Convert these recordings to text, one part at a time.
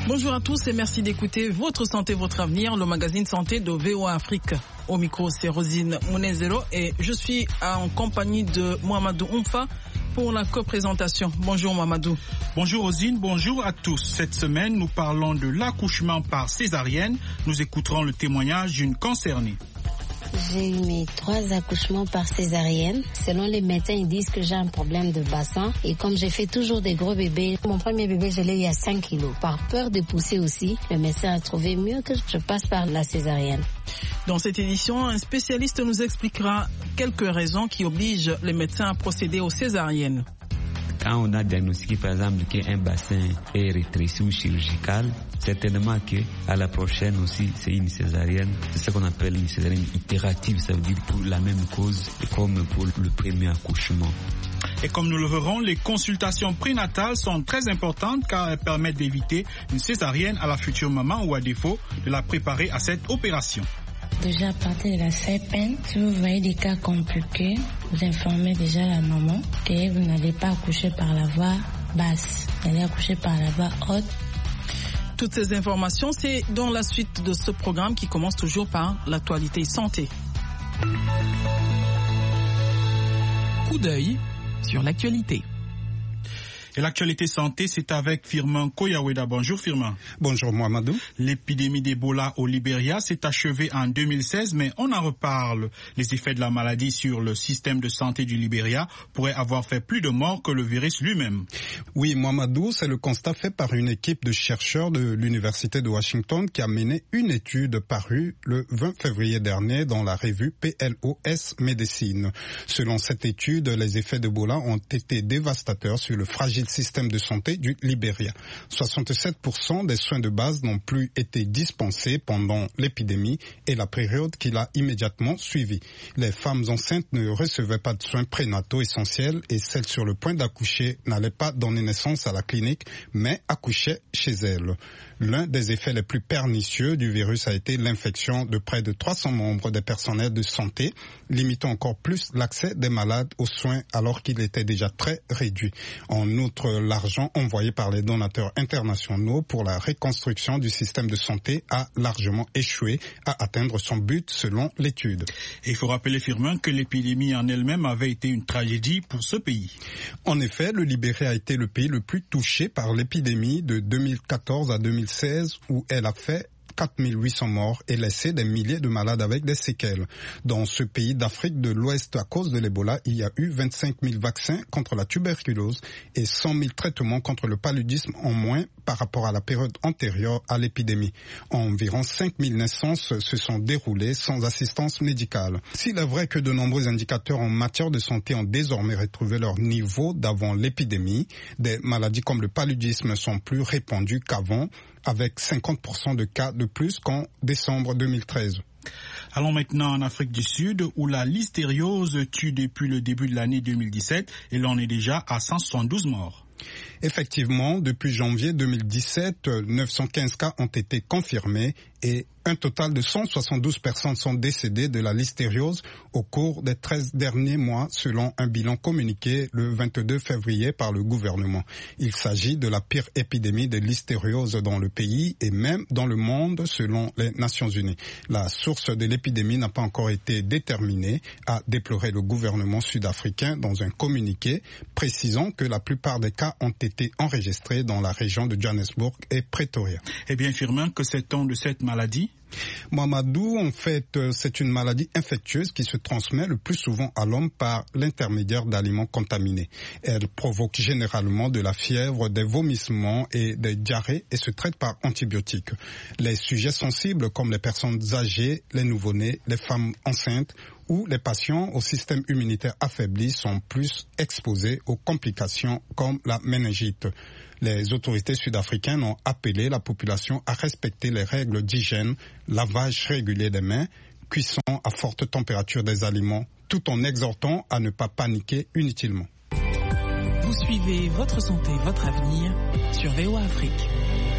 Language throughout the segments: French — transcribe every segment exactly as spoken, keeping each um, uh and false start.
Bonjour à tous et merci d'écouter Votre Santé, Votre Avenir, le magazine santé de V O A Afrique. Au micro, c'est Rosine Mounezero et je suis en compagnie de Mohamedou Oumfa pour la co-présentation. Bonjour Mohamedou. Bonjour Rosine, bonjour à tous. Cette semaine, nous parlons de l'accouchement par césarienne. Nous écouterons le témoignage d'une concernée. J'ai eu mes trois accouchements par césarienne. Selon les médecins, ils disent que j'ai un problème de bassin. Et comme j'ai fait toujours des gros bébés, mon premier bébé, je l'ai eu à cinq kilos. Par peur de pousser aussi, le médecin a trouvé mieux que je passe par la césarienne. Dans cette édition, un spécialiste nous expliquera quelques raisons qui obligent les médecins à procéder aux césariennes. Quand on a diagnostiqué par exemple qu'un bassin est rétréci ou chirurgical, certainement qu'à la prochaine aussi c'est une césarienne. C'est ce qu'on appelle une césarienne itérative, ça veut dire pour la même cause comme pour le premier accouchement. Et comme nous le verrons, les consultations prénatales sont très importantes car elles permettent d'éviter une césarienne à la future maman ou à défaut de la préparer à cette opération. Déjà à partir de la septième, si vous voyez des cas compliqués, vous informez déjà la maman que vous n'allez pas accoucher par la voie basse, vous allez accoucher par la voie haute. Toutes ces informations, c'est dans la suite de ce programme qui commence toujours par l'actualité santé. Coup d'œil sur l'actualité. Et l'actualité santé, c'est avec Firmin Koyaweda. Bonjour Firmin. Bonjour Mohamedou. L'épidémie d'Ebola au Libéria s'est achevée en deux mille seize, mais on en reparle. Les effets de la maladie sur le système de santé du Libéria pourraient avoir fait plus de morts que le virus lui-même. Oui, Mohamedou, c'est le constat fait par une équipe de chercheurs de l'Université de Washington qui a mené une étude parue le vingt février dernier dans la revue P L O S Médecine. Selon cette étude, les effets d'Ebola ont été dévastateurs sur le fragile système de santé du Libéria. soixante-sept pour cent des soins de base n'ont plus été dispensés pendant l'épidémie et la période qui l'a immédiatement suivi. Les femmes enceintes ne recevaient pas de soins prénataux essentiels et celles sur le point d'accoucher n'allaient pas donner naissance à la clinique, mais accouchaient chez elles. L'un des effets les plus pernicieux du virus a été l'infection de près de trois cents membres des personnels de santé, limitant encore plus l'accès des malades aux soins alors qu'il était déjà très réduit. En outre, l'argent envoyé par les donateurs internationaux pour la reconstruction du système de santé a largement échoué à atteindre son but selon l'étude. Et il faut rappeler, Firmin, que l'épidémie en elle-même avait été une tragédie pour ce pays. En effet, le Libéria a été le pays le plus touché par l'épidémie de deux mille quatorze à deux mille seize où elle a fait quatre mille huit cents morts et laissé des milliers de malades avec des séquelles. Dans ce pays d'Afrique de l'Ouest, à cause de l'Ebola, il y a eu vingt-cinq mille vaccins contre la tuberculose et cent mille traitements contre le paludisme en moins par rapport à la période antérieure à l'épidémie. Environ cinq mille naissances se sont déroulées sans assistance médicale. S'il est vrai que de nombreux indicateurs en matière de santé ont désormais retrouvé leur niveau d'avant l'épidémie, des maladies comme le paludisme sont plus répandues qu'avant, avec cinquante pour cent de cas de plus qu'en décembre deux mille treize. Allons maintenant en Afrique du Sud où la listériose tue depuis le début de l'année deux mille dix-sept et l'on est déjà à cent soixante-douze morts. Effectivement, depuis janvier deux mille dix-sept, neuf cent quinze cas ont été confirmés et un total de cent soixante-douze personnes sont décédées de la listériose au cours des treize derniers mois, selon un bilan communiqué le vingt-deux février par le gouvernement. Il s'agit de la pire épidémie de listériose dans le pays et même dans le monde, selon les Nations Unies. La source de l'épidémie n'a pas encore été déterminée, a déploré le gouvernement sud-africain dans un communiqué, précisant que la plupart des cas ont été enregistrés dans la région de Johannesburg et Pretoria. Eh bien, Firmin, que sait-on de cette maladie? Mohamedou, en fait, c'est une maladie infectieuse qui se transmet le plus souvent à l'homme par l'intermédiaire d'aliments contaminés. Elle provoque généralement de la fièvre, des vomissements et des diarrhées et se traite par antibiotiques. Les sujets sensibles comme les personnes âgées, les nouveau-nés, les femmes enceintes ou les patients au système immunitaire affaibli sont plus exposés aux complications comme la méningite. Les autorités sud-africaines ont appelé la population à respecter les règles d'hygiène, lavage régulier des mains, cuisson à forte température des aliments, tout en exhortant à ne pas paniquer inutilement. Vous suivez Votre Santé, Votre Avenir sur V O A Afrique.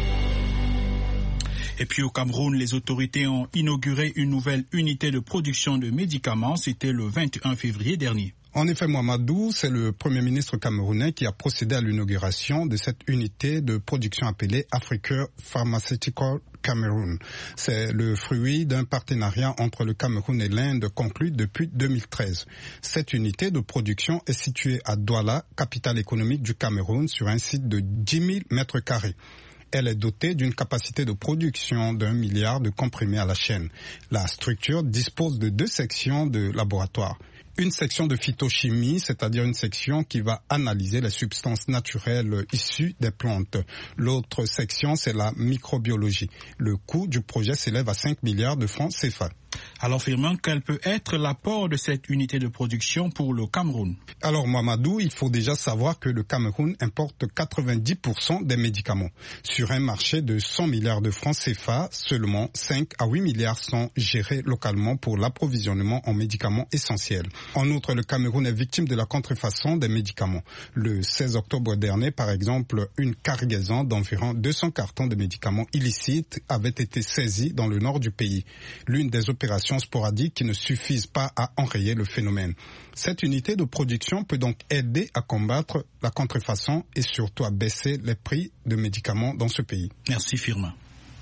Et puis au Cameroun, les autorités ont inauguré une nouvelle unité de production de médicaments. C'était le vingt et un février dernier. En effet, Mamadou, c'est le Premier ministre camerounais qui a procédé à l'inauguration de cette unité de production appelée Africa Pharmaceutical Cameroun. C'est le fruit d'un partenariat entre le Cameroun et l'Inde conclu depuis deux mille treize. Cette unité de production est située à Douala, capitale économique du Cameroun, sur un site de dix mille mètres carrés. Elle est dotée d'une capacité de production d'un milliard de comprimés à la chaîne. La structure dispose de deux sections de laboratoire. Une section de phytochimie, c'est-à-dire une section qui va analyser les substances naturelles issues des plantes. L'autre section, c'est la microbiologie. Le coût du projet s'élève à cinq milliards de francs C F A. Alors, Firmin, quel peut être l'apport de cette unité de production pour le Cameroun? Alors, Mamadou, il faut déjà savoir que le Cameroun importe quatre-vingt-dix pour cent des médicaments. Sur un marché de cent milliards de francs C F A, seulement cinq à huit milliards sont gérés localement pour l'approvisionnement en médicaments essentiels. En outre, le Cameroun est victime de la contrefaçon des médicaments. Le seize octobre dernier, par exemple, une cargaison d'environ deux cents cartons de médicaments illicites avait été saisie dans le nord du pays. L'une des opérations sporadiques qui ne suffisent pas à enrayer le phénomène. Cette unité de production peut donc aider à combattre la contrefaçon et surtout à baisser les prix de médicaments dans ce pays. Merci Firmin.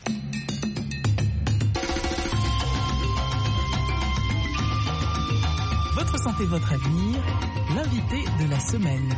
Votre santé, votre avenir, l'invité de la semaine.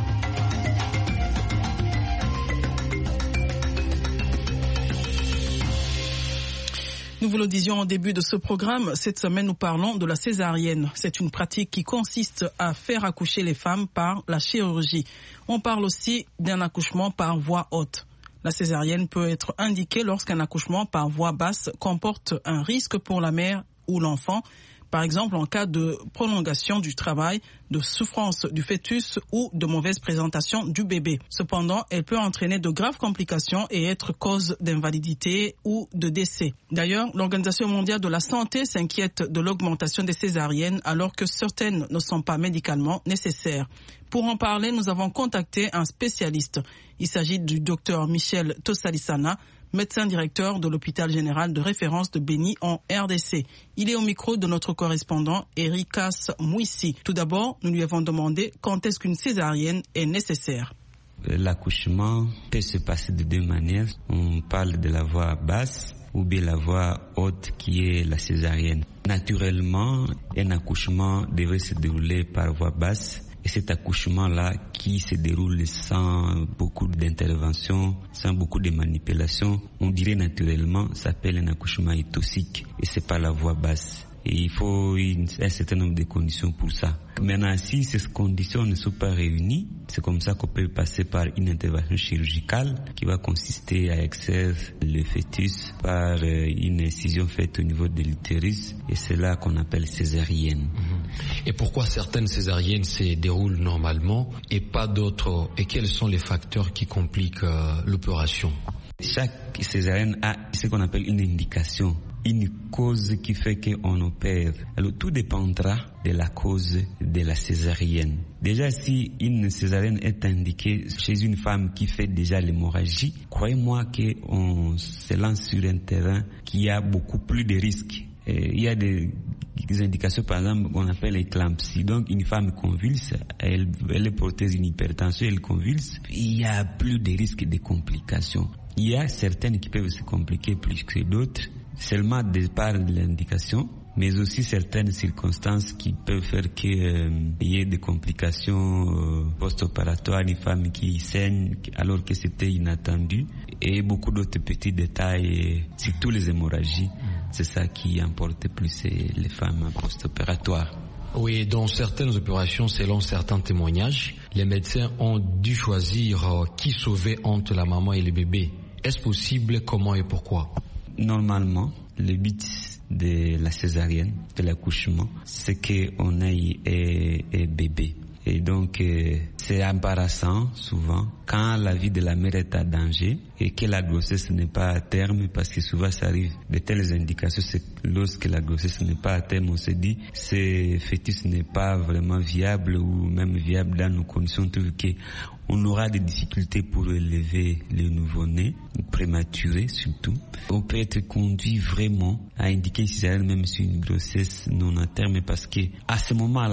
Nous vous le disions au début de ce programme, cette semaine nous parlons de la césarienne. C'est une pratique qui consiste à faire accoucher les femmes par la chirurgie. On parle aussi d'un accouchement par voie haute. La césarienne peut être indiquée lorsqu'un accouchement par voie basse comporte un risque pour la mère ou l'enfant, par exemple en cas de prolongation du travail, de souffrance du fœtus ou de mauvaise présentation du bébé. Cependant, elle peut entraîner de graves complications et être cause d'invalidité ou de décès. D'ailleurs, l'Organisation mondiale de la santé s'inquiète de l'augmentation des césariennes alors que certaines ne sont pas médicalement nécessaires. Pour en parler, nous avons contacté un spécialiste. Il s'agit du docteur Michel Tossalissana, médecin directeur de l'hôpital général de référence de Béni en R D C. Il est au micro de notre correspondant Erikas Mouissi. Tout d'abord, nous lui avons demandé quand est-ce qu'une césarienne est nécessaire. L'accouchement peut se passer de deux manières. On parle de la voie basse ou bien la voie haute qui est la césarienne. Naturellement, un accouchement devrait se dérouler par voie basse. Et cet accouchement-là qui se déroule sans beaucoup d'intervention, sans beaucoup de manipulation, on dirait naturellement, s'appelle un accouchement toxique et c'est pas la voie basse. Et il faut une, un certain nombre de conditions pour ça. Maintenant, si ces conditions ne sont pas réunies, c'est comme ça qu'on peut passer par une intervention chirurgicale qui va consister à extraire le fœtus par une incision faite au niveau de l'utérus et c'est là qu'on appelle césarienne. Et pourquoi certaines césariennes se déroulent normalement et pas d'autres? Et quels sont les facteurs qui compliquent euh, l'opération? Chaque césarienne a ce qu'on appelle une indication, une cause qui fait qu'on opère. Alors tout dépendra de la cause de la césarienne. Déjà, si une césarienne est indiquée chez une femme qui fait déjà l'hémorragie, croyez-moi qu'on se lance sur un terrain qui a beaucoup plus de risques. Et il y a des, des indications, par exemple, qu'on appelle l'éclampsie. Donc, une femme convulse, elle, elle est porteuse d'une hypertension, elle convulse, il y a plus de risques de complications. Il y a certaines qui peuvent se compliquer plus que d'autres, seulement de par l'indication, mais aussi certaines circonstances qui peuvent faire qu'il euh, y ait des complications euh, post-opératoires, une femme qui saigne alors que c'était inattendu, et beaucoup d'autres petits détails, surtout les hémorragies. C'est ça qui importe plus les femmes post-opératoires. Oui, dans certaines opérations, selon certains témoignages, les médecins ont dû choisir euh, qui sauver entre la maman et le bébé. Est-ce possible? Comment et pourquoi? Normalement, le but de la césarienne, de l'accouchement, c'est qu'on ait un bébé. Et donc, euh, c'est embarrassant souvent quand la vie de la mère est à danger et que la grossesse n'est pas à terme, parce que souvent ça arrive de telles indications, c'est que lorsque la grossesse n'est pas à terme, on se dit ce fœtus n'est pas vraiment viable ou même viable dans nos conditions, trouve que on aura des difficultés pour élever le nouveau-né, prématuré surtout. On peut être conduit vraiment à indiquer une césarienne même sur une grossesse non à terme, parce que à ce moment-là,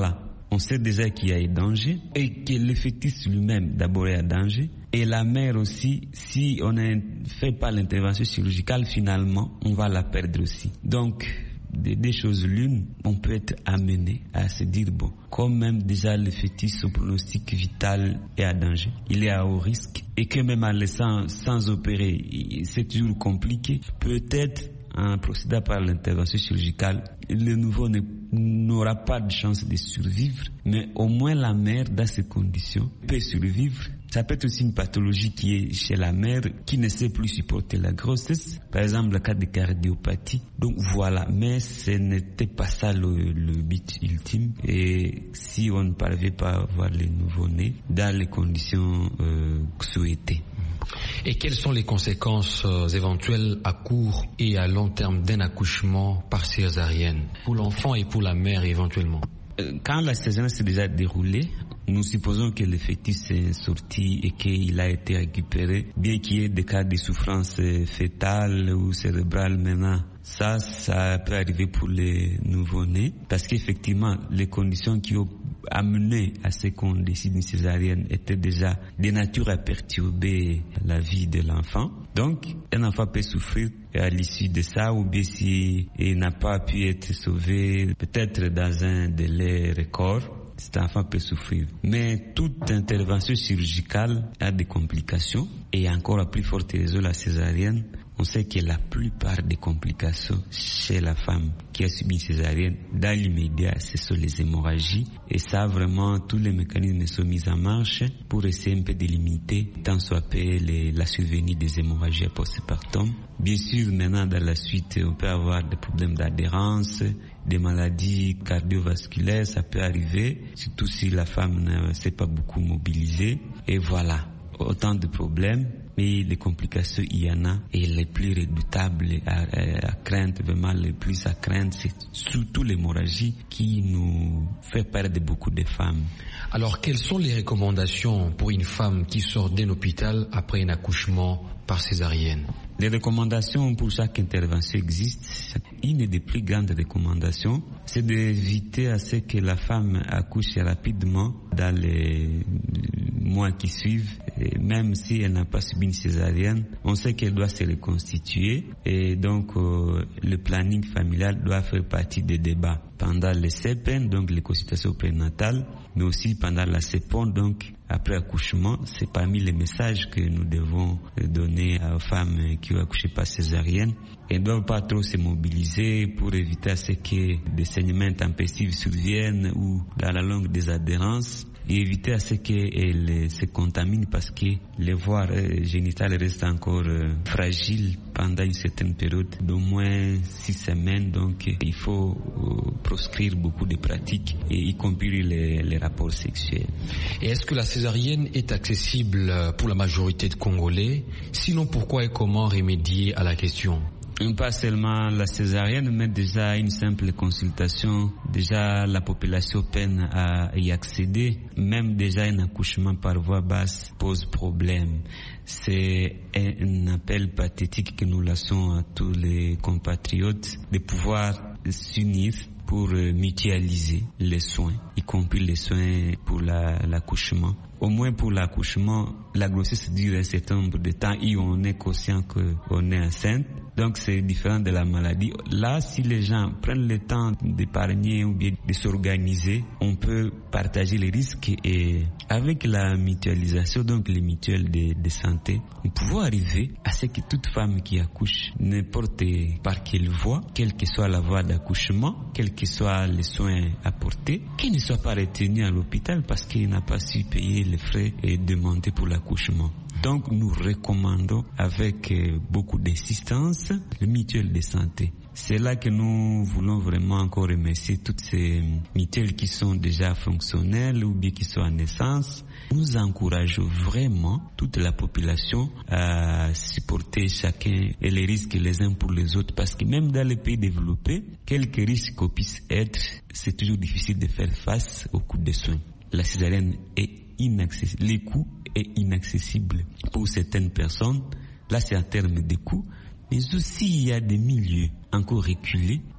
on sait déjà qu'il y a un danger et que le fœtus lui-même d'abord est en danger. Et la mère aussi, si on ne fait pas l'intervention chirurgicale, finalement, on va la perdre aussi. Donc, des, des choses l'une, on peut être amené à se dire, bon, comme même déjà le fœtus, son pronostic vital est à danger, il est à haut risque, et que même en laissant sans opérer, c'est toujours compliqué, peut-être en procédant par l'intervention chirurgicale, le nouveau n'aura pas de chance de survivre, mais au moins la mère, dans ces conditions, peut survivre. Ça peut être aussi une pathologie qui est chez la mère, qui ne sait plus supporter la grossesse, par exemple le cas de cardiopathie. Donc voilà, mais ce n'était pas ça le, le but ultime. Et si on ne parvient pas à avoir les nouveau-nés dans les conditions euh, souhaitées. Et quelles sont les conséquences euh, éventuelles à court et à long terme d'un accouchement par césarienne pour l'enfant et pour la mère éventuellement? Quand la césarienne s'est déjà déroulée, nous supposons que le fœtus est sorti et qu'il a été récupéré, bien qu'il y ait des cas de souffrance fétale ou cérébrale maintenant. Ça, ça peut arriver pour les nouveau-nés, parce qu'effectivement, les conditions qui ont amené à ce qu'on décide une césarienne étaient déjà de nature à perturber la vie de l'enfant. Donc, un enfant peut souffrir à l'issue de ça, ou bien s'il n'a pas pu être sauvé, peut-être dans un délai record, cet enfant peut souffrir. Mais toute intervention chirurgicale a des complications, et encore à plus forte raison la césarienne. On sait que la plupart des complications chez la femme qui a subi une césarienne, dans l'immédiat, ce sont les hémorragies. Et ça, vraiment, tous les mécanismes sont mis en marche pour essayer un peu de limiter, tant soit peu, les, la survenue des hémorragies postpartum. Bien sûr, maintenant, dans la suite, on peut avoir des problèmes d'adhérence, des maladies cardiovasculaires, ça peut arriver, surtout si la femme ne s'est pas beaucoup mobilisée. Et voilà, autant de problèmes. Mais les complications, il y en a, et les plus redoutables à, à, à craindre, vraiment les plus à craindre, c'est surtout l'hémorragie qui nous fait perdre beaucoup de femmes. Alors, quelles sont les recommandations pour une femme qui sort d'un hôpital après un accouchement par césarienne? Les recommandations pour chaque intervention existent. Une des plus grandes recommandations, c'est d'éviter à ce que la femme accouche rapidement dans les mois qui suivent. Et même si elle n'a pas subi une césarienne, on sait qu'elle doit se reconstituer, et donc euh, le planning familial doit faire partie des débats pendant le C P N, donc les consultations prénatales, mais aussi pendant la C P O N, donc après accouchement. C'est parmi les messages que nous devons donner aux femmes qui ont accouché par césarienne. Elles ne doivent pas trop se mobiliser pour éviter à ce que des saignements intempestifs surviennent ou dans la longue des adhérences, et éviter à ce qu'elles se contaminent, parce que les voies génitales restent encore euh, fragiles pendant une certaine période d'au moins six semaines. Donc il faut euh, proscrire beaucoup de pratiques, et y compris les, les rapports sexuels. Et est-ce que la césarienne est accessible pour la majorité de Congolais? Sinon, pourquoi et comment remédier à la question? Pas seulement la césarienne, mais déjà une simple consultation, déjà la population peine à y accéder. Même déjà un accouchement par voie basse pose problème. C'est un appel pathétique que nous laissons à tous les compatriotes de pouvoir s'unir pour mutualiser les soins, y compris les soins pour la, l'accouchement. Au moins pour l'accouchement, la grossesse dure un certain nombre de temps et on est conscient qu'on est enceinte. Donc c'est différent de la maladie. Là, si les gens prennent le temps d'épargner ou bien de s'organiser, on peut partager les risques, et avec la mutualisation, donc les mutuelles de, de santé, on peut arriver à ce que toute femme qui accouche, n'importe par quelle voie, quelle que soit la voie d'accouchement, quels que soient les soins apportés, qu'elle ne soit pas retenue à l'hôpital parce qu'elle n'a pas su payer les frais et demander pour l'accouchement. Donc nous recommandons avec beaucoup d'insistance le mutuelle de santé. C'est là que nous voulons vraiment encore remercier toutes ces mutuelles qui sont déjà fonctionnelles ou bien qui sont en naissance. Nous encourageons vraiment toute la population à supporter chacun et les risques les uns pour les autres, parce que même dans les pays développés, quelques risques qu'on puisse être, c'est toujours difficile de faire face au coût des soins. La césarienne est inaccessible. Les coûts est inaccessible pour certaines personnes. Là, c'est en termes de coûts. Mais aussi, il y a des milieux encore reculés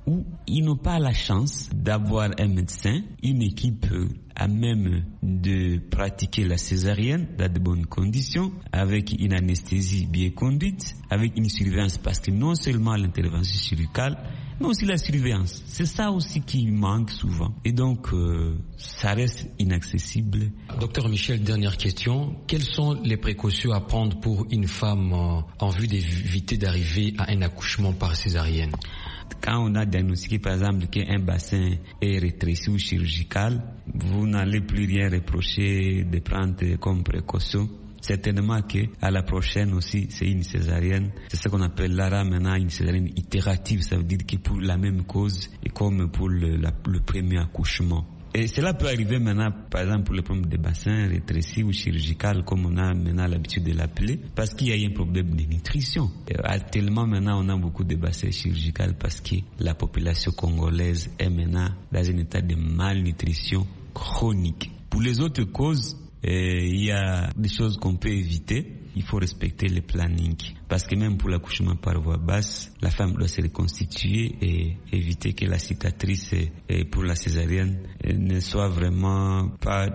où ils n'ont pas la chance d'avoir un médecin, une équipe à même de pratiquer la césarienne dans de bonnes conditions, avec une anesthésie bien conduite, avec une surveillance, parce que non seulement l'intervention chirurgicale, mais aussi la surveillance. C'est ça aussi qui manque souvent. Et donc, euh, ça reste inaccessible. Docteur Michel, dernière question. Quelles sont les précautions à prendre pour une femme euh, en vue d'éviter d'arriver à un accouchement par césarienne? Quand on a diagnostiqué par exemple qu'un bassin est rétréci ou chirurgical, vous n'allez plus rien reprocher de prendre comme précaution. Certainement que à la prochaine aussi c'est une césarienne. C'est ce qu'on appelle là maintenant une césarienne itérative. Ça veut dire que pour la même cause et comme pour le, la, le premier accouchement. Et cela peut arriver maintenant, par exemple, pour le problème des bassins rétrécis ou chirurgical, comme on a maintenant l'habitude de l'appeler, parce qu'il y a un problème de nutrition. Et actuellement, maintenant, on a beaucoup de bassins chirurgicaux parce que la population congolaise est maintenant dans un état de malnutrition chronique. Pour les autres causes, euh, il y a des choses qu'on peut éviter. Il faut respecter le planning. Parce que même pour l'accouchement par voie basse, la femme doit se reconstituer et éviter que la cicatrice pour la césarienne ne soit vraiment pas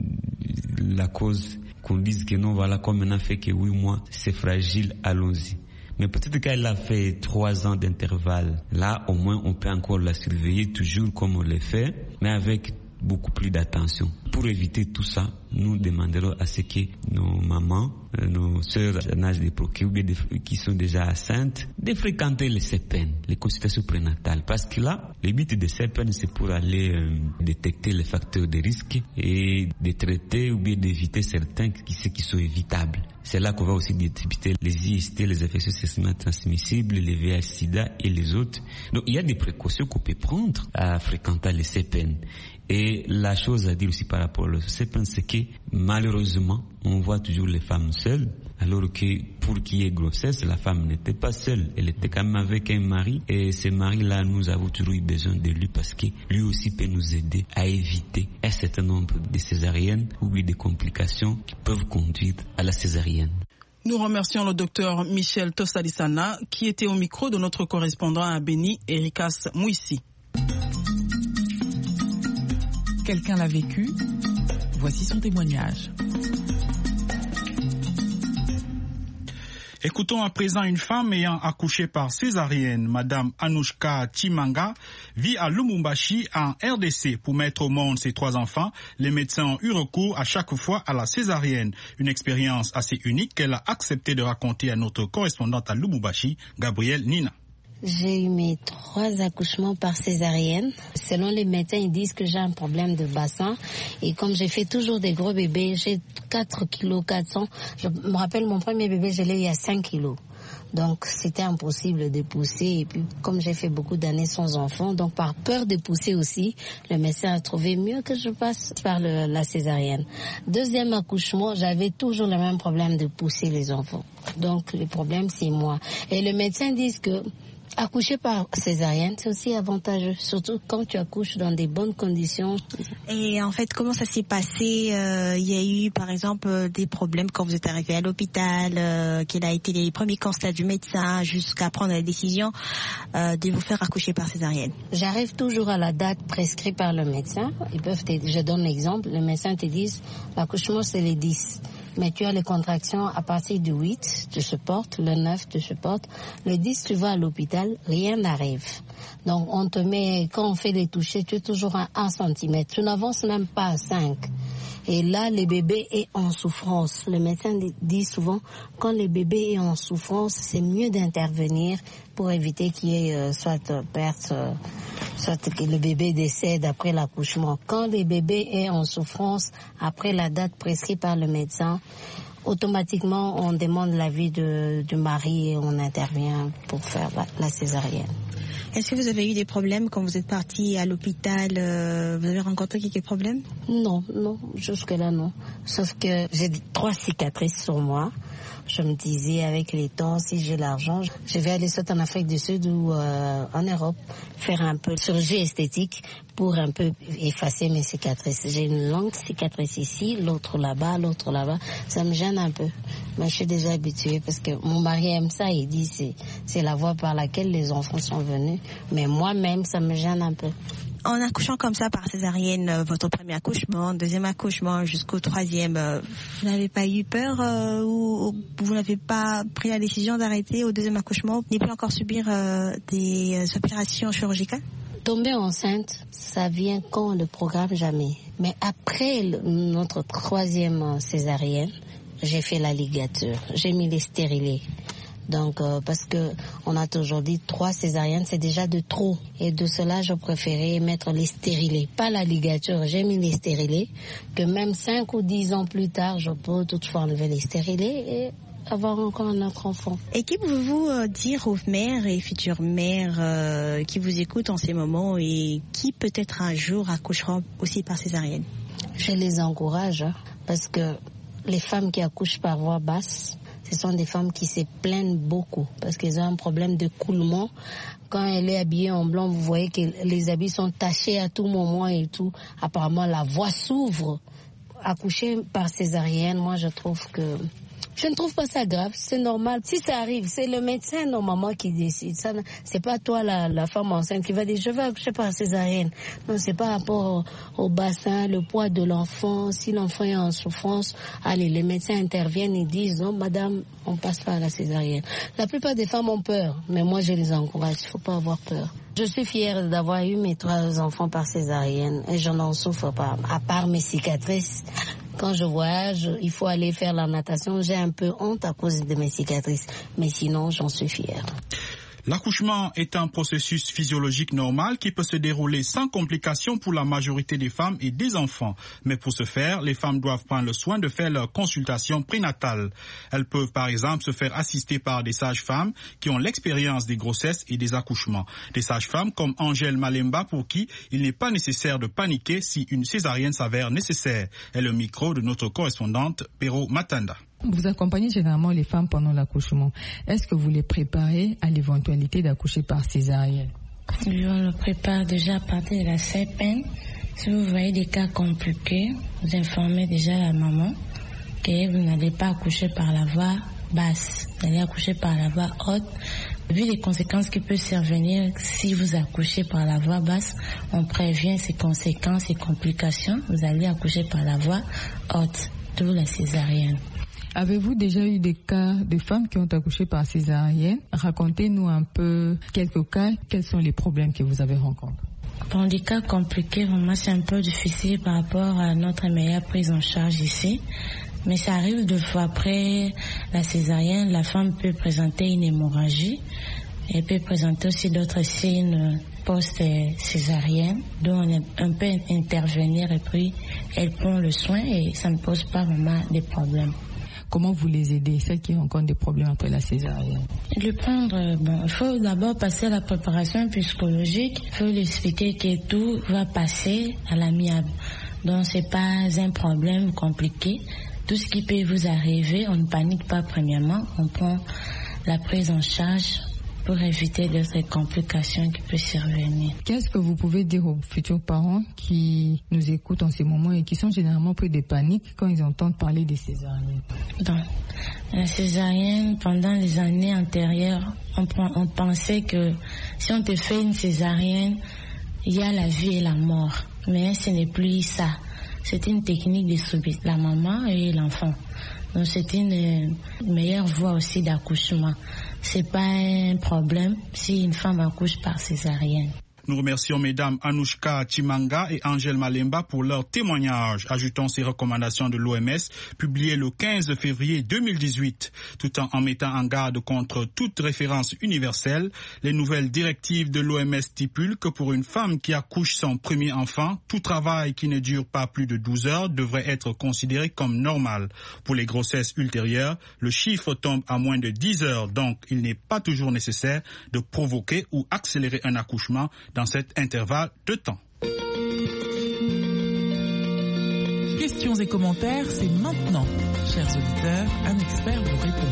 la cause qu'on dise que non, voilà, comme on a fait que huit mois, c'est fragile, allons-y. Mais peut-être qu'elle a fait trois ans d'intervalle. Là, au moins, on peut encore la surveiller toujours comme on le fait, mais avec beaucoup plus d'attention. Pour éviter tout ça, nous demanderons à ce que nos mamans, nos sœurs en âge de procréer ou bien qui sont déjà enceintes, de fréquenter les C P N, les consultations prénatales. Parce que là, le but des C P N, c'est pour aller euh, détecter les facteurs de risque et de traiter ou bien d'éviter certains qui, qui sont évitables. C'est là qu'on va aussi détecter les I S T, les infections sexuellement transmissibles, les V I H sida et les autres. Donc, il y a des précautions qu'on peut prendre à fréquenter les C P N. Et la chose à dire aussi par rapport au C P N, c'est que malheureusement, on voit toujours les femmes seules, alors que pour qu'il y ait grossesse, la femme n'était pas seule. Elle était quand même avec un mari. Et ce mari-là, nous avons toujours eu besoin de lui parce que lui aussi peut nous aider à éviter un certain nombre de césariennes ou de complications qui peuvent conduire à la césarienne. Nous remercions le docteur Michel Tossadissana qui était au micro de notre correspondant à Béni, Ericas Mouissi. Quelqu'un l'a vécu, voici son témoignage. Écoutons à présent une femme ayant accouché par césarienne. Madame Anouchka Chimanga vit à Lubumbashi en R D C. Pour mettre au monde ses trois enfants, les médecins ont eu recours à chaque fois à la césarienne. Une expérience assez unique qu'elle a accepté de raconter à notre correspondante à Lubumbashi, Gabrielle Nina. J'ai eu mes trois accouchements par césarienne. Selon les médecins, ils disent que j'ai un problème de bassin. Et comme j'ai fait toujours des gros bébés, j'ai quatre kilos quatre cents. Je me rappelle, mon premier bébé, je l'ai eu à cinq kilos. Donc, c'était impossible de pousser. Et puis, comme j'ai fait beaucoup d'années sans enfant, donc par peur de pousser aussi, le médecin a trouvé mieux que je passe par le, la césarienne. Deuxième accouchement, j'avais toujours le même problème de pousser les enfants. Donc, le problème, c'est moi. Et le médecin dit que accoucher par césarienne, c'est aussi avantageux, surtout quand tu accouches dans des bonnes conditions. Et en fait, comment ça s'est passé? euh, Il y a eu, par exemple, des problèmes quand vous êtes arrivé à l'hôpital, euh, quels a été les premiers constats du médecin jusqu'à prendre la décision euh, de vous faire accoucher par césarienne? J'arrive toujours à la date prescrite par le médecin. Ils peuvent te, je donne l'exemple, le médecin te dit l'accouchement c'est les dix. Mais tu as les contractions à partir du huit, tu supportes, le neuf, tu supportes. Le dix, tu vas à l'hôpital, rien n'arrive. Donc, on te met, quand on fait les touchés, tu es toujours à un centimètre. Tu n'avances même pas à cinq. Et là, le bébé est en souffrance. Le médecin dit souvent, quand le bébé est en souffrance, c'est mieux d'intervenir pour éviter qu'il y ait euh, soit perte, euh, soit que le bébé décède après l'accouchement. Quand le bébé est en souffrance, après la date prescrite par le médecin, automatiquement, on demande l'avis de, du mari et on intervient pour faire la, la césarienne. Est-ce que vous avez eu des problèmes quand vous êtes parti à l'hôpital? euh, Vous avez rencontré quelques problèmes? Non, non, jusque-là non. Sauf que j'ai trois cicatrices sur moi. Je me disais, avec les temps, si j'ai l'argent, je vais aller soit en Afrique du Sud ou euh, en Europe, faire un peu de chirurgie esthétique pour un peu effacer mes cicatrices. J'ai une longue cicatrice ici, l'autre là-bas, l'autre là-bas. Ça me gêne un peu. Mais je suis déjà habituée parce que mon mari aime ça. Il dit c'est c'est la voie par laquelle les enfants sont venus. Mais moi-même, ça me gêne un peu. En accouchant comme ça par césarienne, votre premier accouchement, deuxième accouchement jusqu'au troisième, vous n'avez pas eu peur euh, ou vous n'avez pas pris la décision d'arrêter au deuxième accouchement, ni plus encore subir euh, des opérations chirurgicales? Tomber enceinte, ça vient quand on ne le programme jamais. Mais après le, notre troisième césarienne, j'ai fait la ligature, j'ai mis les stérilés. Donc, euh, parce que on a toujours dit trois césariennes, c'est déjà de trop. Et de cela, je préférais mettre les stérilés, pas la ligature. J'ai mis les stérilés, que même cinq ou dix ans plus tard, je peux toutefois enlever les stérilés et avoir encore un autre enfant. Et qui pouvez-vous euh, dire aux mères et futures mères euh, qui vous écoutent en ces moments et qui peut-être un jour accoucheront aussi par césarienne? Je les encourage, hein, parce que les femmes qui accouchent par voie basse, ce sont des femmes qui se plaignent beaucoup parce qu'elles ont un problème de coulement. Quand elle est habillée en blanc, vous voyez que les habits sont tachés à tout moment et tout. Apparemment, la voie s'ouvre. Accoucher par césarienne, moi, je trouve que... Je ne trouve pas ça grave, c'est normal. Si ça arrive, c'est le médecin normalement qui décide. Ça, c'est pas toi la, la femme enceinte qui va dire je vais accoucher par césarienne. Non, c'est par rapport au, au bassin, le poids de l'enfant. Si l'enfant est en souffrance, allez, les médecins interviennent et disent non, madame, on passe pas à la césarienne. La plupart des femmes ont peur, mais moi je les encourage. Il faut pas avoir peur. Je suis fière d'avoir eu mes trois enfants par césarienne et je n'en souffre pas, à part mes cicatrices. Quand je voyage, il faut aller faire la natation. J'ai un peu honte à cause de mes cicatrices, mais sinon, j'en suis fière. L'accouchement est un processus physiologique normal qui peut se dérouler sans complications pour la majorité des femmes et des enfants. Mais pour ce faire, les femmes doivent prendre le soin de faire leur consultation prénatale. Elles peuvent par exemple se faire assister par des sages-femmes qui ont l'expérience des grossesses et des accouchements. Des sages-femmes comme Angèle Malemba pour qui il n'est pas nécessaire de paniquer si une césarienne s'avère nécessaire. Et le micro de notre correspondante Pero Matanda. Vous accompagnez généralement les femmes pendant l'accouchement. Est-ce que vous les préparez à l'éventualité d'accoucher par césarienne? Oui, on le prépare déjà à partir de la C P N. Si vous voyez des cas compliqués, vous informez déjà la maman que vous n'allez pas accoucher par la voie basse, vous allez accoucher par la voie haute. Vu les conséquences qui peuvent survenir si vous accouchez par la voie basse, on prévient ces conséquences et complications. Vous allez accoucher par la voie haute, d'où la césarienne. Avez-vous déjà eu des cas de femmes qui ont accouché par césarienne? Racontez-nous un peu quelques cas. Quels sont les problèmes que vous avez rencontrés? Pour des cas compliqués, vraiment c'est un peu difficile par rapport à notre meilleure prise en charge ici. Mais ça arrive deux fois après la césarienne, la femme peut présenter une hémorragie. Elle peut présenter aussi d'autres signes post-césarienne, dont on peut intervenir et puis elle prend le soin et ça ne pose pas vraiment de problèmes. Comment vous les aidez, celles qui rencontrent des problèmes après la césarienne? Le prendre, bon, il faut d'abord passer à la préparation psychologique. Il faut lui expliquer que tout va passer à l'amiable. Donc c'est pas un problème compliqué. Tout ce qui peut vous arriver, on ne panique pas premièrement. On prend la prise en charge pour éviter d'autres complications qui peuvent survenir. Qu'est-ce que vous pouvez dire aux futurs parents qui nous écoutent en ces moments et qui sont généralement pris de panique quand ils entendent parler des césariennes? Donc, la césarienne, pendant les années antérieures, on, on pensait que si on te fait une césarienne, il y a la vie et la mort. Mais ce n'est plus ça. C'est une technique de sauver la maman et l'enfant. Donc c'est une meilleure voie aussi d'accouchement. C'est pas un problème si une femme accouche par césarienne. Nous remercions mesdames Anouchka Chimanga et Angèle Malemba pour leur témoignage. Ajoutons ces recommandations de l'O M S publiées le quinze février deux mille dix-huit. Tout en, en mettant en garde contre toute référence universelle, les nouvelles directives de l'O M S stipulent que pour une femme qui accouche son premier enfant, tout travail qui ne dure pas plus de douze heures devrait être considéré comme normal. Pour les grossesses ultérieures, le chiffre tombe à moins de dix heures, donc il n'est pas toujours nécessaire de provoquer ou accélérer un accouchement dans cet intervalle de temps. Questions et commentaires, c'est maintenant. Chers auditeurs, un expert vous répond.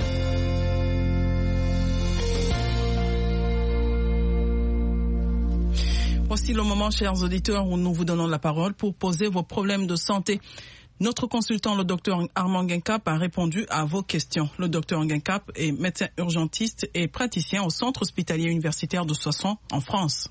Voici le moment, chers auditeurs, où nous vous donnons la parole pour poser vos problèmes de santé. Notre consultant, le docteur Armand Guincap, a répondu à vos questions. Le docteur Guincap est médecin urgentiste et praticien au centre hospitalier universitaire de Soissons, en France.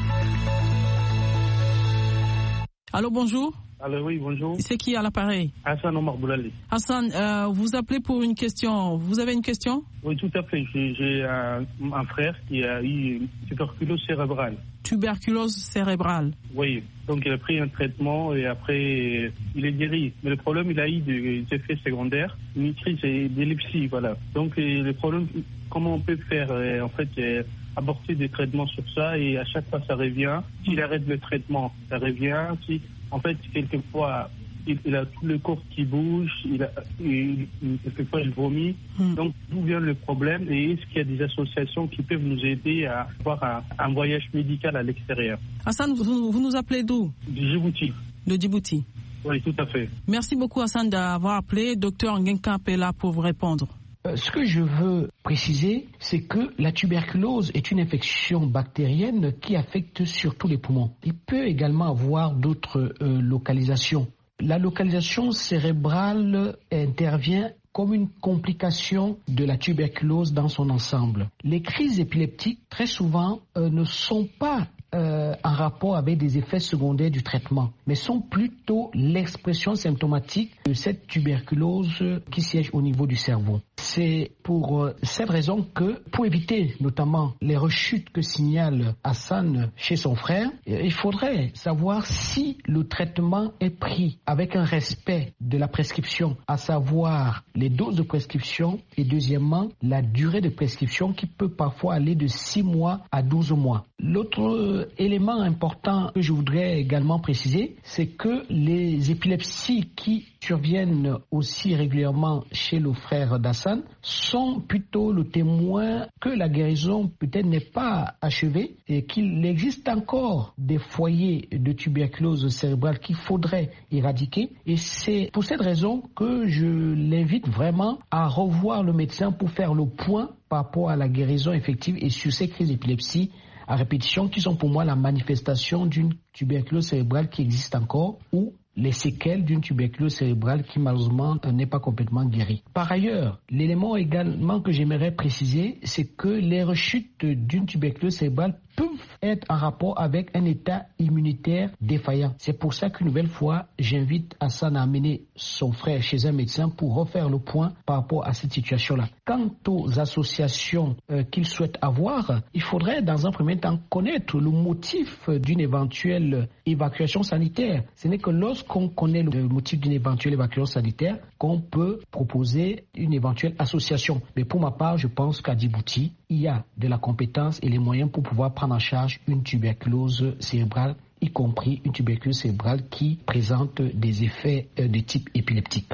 Allô, bonjour. Allô, oui, bonjour. C'est qui à l'appareil? Hassan Omar Boulali. Hassan, euh, vous appelez pour une question. Vous avez une question? Oui, tout à fait. J'ai, j'ai un, un frère qui a eu une tuberculose cérébrale. Tuberculose cérébrale. Oui, donc il a pris un traitement et après il est guéri. Mais le problème, il a eu des effets secondaires, une crise d'épilepsie, voilà. Donc le problème, comment on peut faire en fait aborder des traitements sur ça et à chaque fois ça revient. S'il arrête le traitement, ça revient. Si, en fait, quelquefois, il, il a tout le corps qui bouge, il a, il, quelquefois il vomit. Mm. Donc, d'où vient le problème et est-ce qu'il y a des associations qui peuvent nous aider à avoir un, un voyage médical à l'extérieur? Hassan, vous, vous nous appelez d'où? De Djibouti. De Djibouti. Oui, tout à fait. Merci beaucoup, Hassan, d'avoir appelé. Docteur Guincap est là pour vous répondre. Ce que je veux préciser, c'est que la tuberculose est une infection bactérienne qui affecte surtout les poumons. Il peut également avoir d'autres euh, localisations. La localisation cérébrale intervient comme une complication de la tuberculose dans son ensemble. Les crises épileptiques, très souvent, euh, ne sont pas Euh, en rapport avec des effets secondaires du traitement, mais sont plutôt l'expression symptomatique de cette tuberculose qui siège au niveau du cerveau. C'est pour euh, cette raison que, pour éviter notamment les rechutes que signale Hassan chez son frère, il faudrait savoir si le traitement est pris avec un respect de la prescription, à savoir les doses de prescription et deuxièmement la durée de prescription qui peut parfois aller de six mois à douze mois. L'autre élément important que je voudrais également préciser, c'est que les épilepsies qui surviennent aussi régulièrement chez le frère d'Hassan sont plutôt le témoin que la guérison peut-être n'est pas achevée et qu'il existe encore des foyers de tuberculose cérébrale qu'il faudrait éradiquer. Et c'est pour cette raison que je l'invite vraiment à revoir le médecin pour faire le point par rapport à la guérison effective et sur ces crises d'épilepsie à répétition qui sont pour moi la manifestation d'une tuberculose cérébrale qui existe encore ou les séquelles d'une tuberculose cérébrale qui malheureusement n'est pas complètement guérie. Par ailleurs, l'élément également que j'aimerais préciser, c'est que les rechutes d'une tuberculose cérébrale peuvent être en rapport avec un état immunitaire défaillant. C'est pour ça qu'une nouvelle fois, j'invite Hassan à amener son frère chez un médecin pour refaire le point par rapport à cette situation-là. Quant aux associations euh, qu'il souhaite avoir, il faudrait dans un premier temps connaître le motif d'une éventuelle évacuation sanitaire. Ce n'est que lorsqu'on connaît le motif d'une éventuelle évacuation sanitaire qu'on peut proposer une éventuelle association. Mais pour ma part, je pense qu'à Djibouti, il y a de la compétence et les moyens pour pouvoir prendre en charge une tuberculose cérébrale, y compris une tuberculose cérébrale qui présente des effets de type épileptique.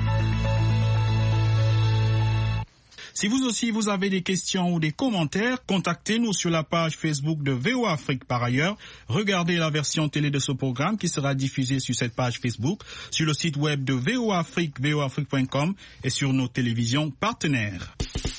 Si vous aussi vous avez des questions ou des commentaires, contactez-nous sur la page Facebook de V O A Afrique. Par ailleurs, regardez la version télé de ce programme qui sera diffusée sur cette page Facebook, sur le site web de V O A Afrique, v o afrique point com et sur nos télévisions partenaires.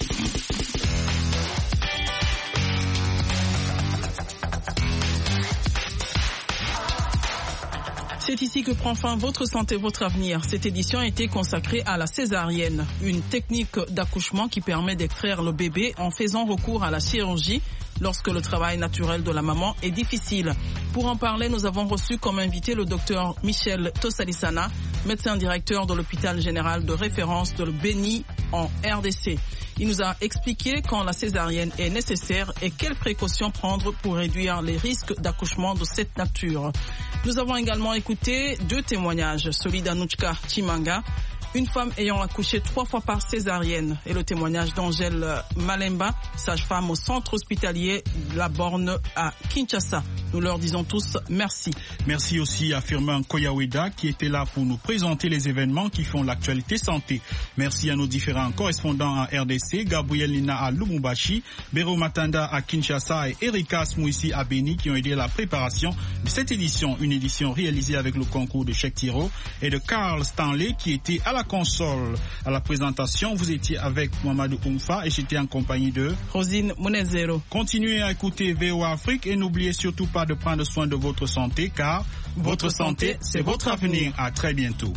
C'est ici que prend fin Votre santé, votre avenir. Cette édition a été consacrée à la césarienne, une technique d'accouchement qui permet d'extraire le bébé en faisant recours à la chirurgie lorsque le travail naturel de la maman est difficile. Pour en parler, nous avons reçu comme invité le docteur Michel Tosalisana, médecin directeur de l'hôpital général de référence de Beni en R D C. Il nous a expliqué quand la césarienne est nécessaire et quelles précautions prendre pour réduire les risques d'accouchement de cette nature. Nous avons également écouté deux témoignages, celui d'Anouchka Chimanga, une femme ayant accouché trois fois par césarienne, et le témoignage d'Angèle Malemba, sage-femme au centre hospitalier La Borne à Kinshasa. Nous leur disons tous merci. Merci aussi à Firmin Koyaweda qui était là pour nous présenter les événements qui font l'actualité santé. Merci à nos différents correspondants à R D C, Gabriel Nina à Lubumbashi, Bero Matanda à Kinshasa et Erika Smouissi à Beni qui ont aidé à la préparation de cette édition. Une édition réalisée avec le concours de Cheikh Tiro et de Carl Stanley qui était à la console. À la présentation, vous étiez avec Mamadou Oumfa et j'étais en compagnie de Rosine Munezero. Continuez à écouter V O A Afrique et n'oubliez surtout pas de prendre soin de votre santé car votre santé, c'est votre avenir. À très bientôt.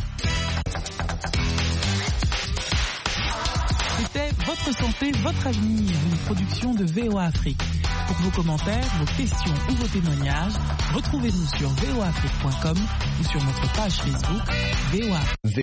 C'était Votre santé, votre avenir, une production de V O A Afrique. Pour vos commentaires, vos questions ou vos témoignages, retrouvez-nous sur v o afrique point com ou sur notre page Facebook V O A.